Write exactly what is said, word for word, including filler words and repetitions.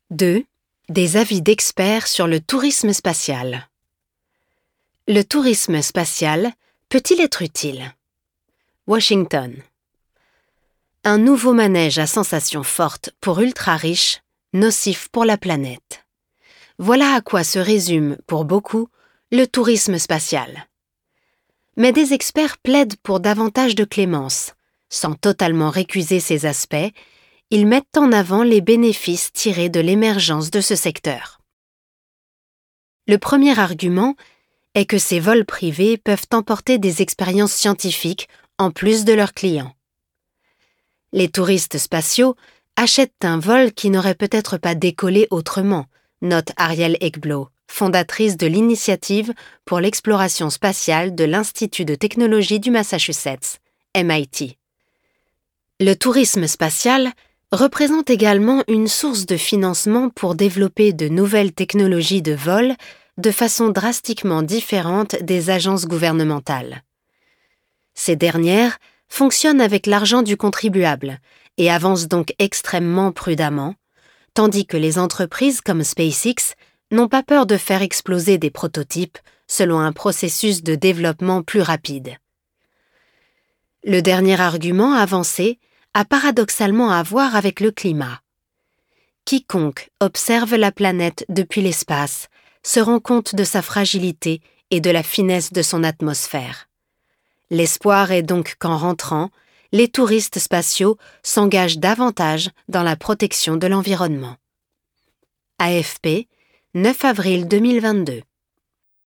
deux. Des avis d'experts sur le tourisme spatial. Le tourisme spatial peut-il être utile? Washington. Un nouveau manège à sensations fortes pour ultra-riches, nocif pour la planète. Voilà à quoi se résume, pour beaucoup, le tourisme spatial. Mais des experts plaident pour davantage de clémence. Sans totalement récuser ces aspects, ils mettent en avant les bénéfices tirés de l'émergence de ce secteur. Le premier argument est que ces vols privés peuvent emporter des expériences scientifiques en plus de leurs clients. Les touristes spatiaux achètent un vol qui n'aurait peut-être pas décollé autrement, note Arielle Ekbloh, fondatrice de l'initiative pour l'exploration spatiale de l'Institut de technologie du Massachusetts, M I T. Le tourisme spatial représente également une source de financement pour développer de nouvelles technologies de vol de façon drastiquement différente des agences gouvernementales. Ces dernières fonctionnent avec l'argent du contribuable et avancent donc extrêmement prudemment, tandis que les entreprises comme SpaceX n'ont pas peur de faire exploser des prototypes selon un processus de développement plus rapide. Le dernier argument avancé a paradoxalement à voir avec le climat. Quiconque observe la planète depuis l'espace se rend compte de sa fragilité et de la finesse de son atmosphère. L'espoir est donc qu'en rentrant, les touristes spatiaux s'engagent davantage dans la protection de l'environnement. A F P, neuf avril deux mille vingt-deux.